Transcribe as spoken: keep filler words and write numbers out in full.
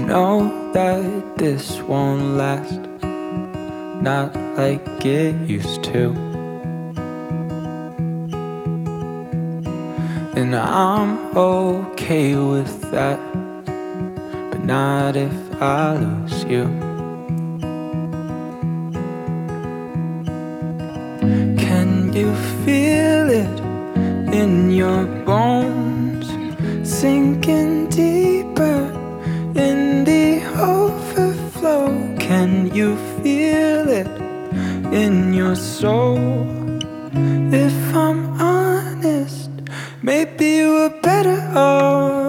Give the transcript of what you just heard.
know that this won't last, not like it used to. And I'm okay with that, but not if I lose you. Can you feel it in your bones, sinking deeper in the overflow? Can you feel it in your soul? If I'm honest, maybe we're better off